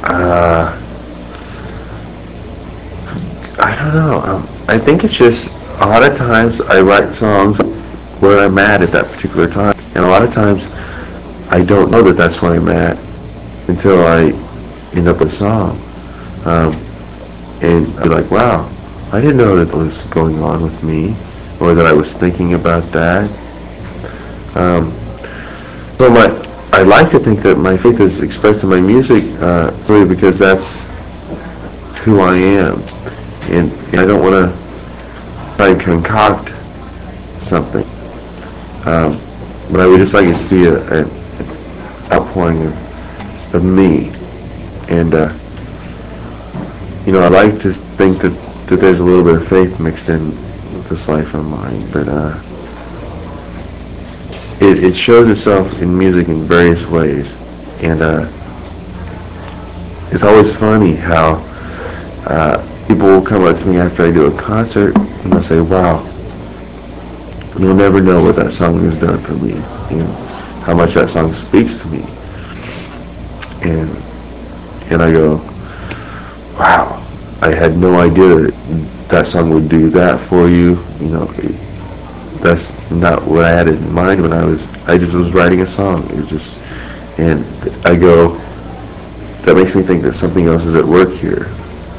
Uh, I don't know. I think it's just a lot of times I write songs where I'm at that particular time, and a lot of times I don't know that that's where I'm at until I end up with a song. Um, and I'd be like, wow, I didn't know that was going on with me, or that I was thinking about that. Um, so I like to think that my faith is expressed in my music, really because that's who I am, and I don't want to try and concoct something, um, but I would just like it to be an outpouring of me, and I like to think that there's a little bit of faith mixed in with this life of mine, but it shows itself in music in various ways, and it's always funny how people will come up to me after I do a concert and they'll say, "Wow, you'll never know what that song has done for me, you know, how much that song speaks to me," and I go, "Wow, I had no idea that that song would do that for you. You know, that's not what I had in mind when I just was writing a song. It was just, and I go, that makes me think that something else is at work here.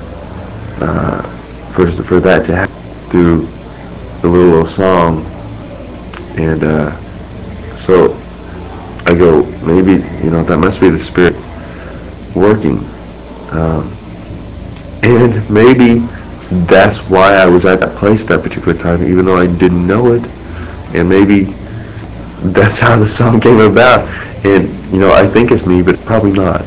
For that to happen through the little song, and so I go, maybe that must be the Spirit working, um, and maybe that's why I was at that place at that particular time, even though I didn't know it, and maybe that's how the song came about. And I think it's me, but probably not.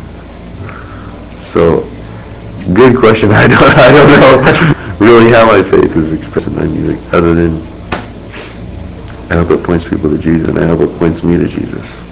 So, good question. I don't know really how my faith is expressed in my music, other than I hope it points people to Jesus, and I hope it points me to Jesus.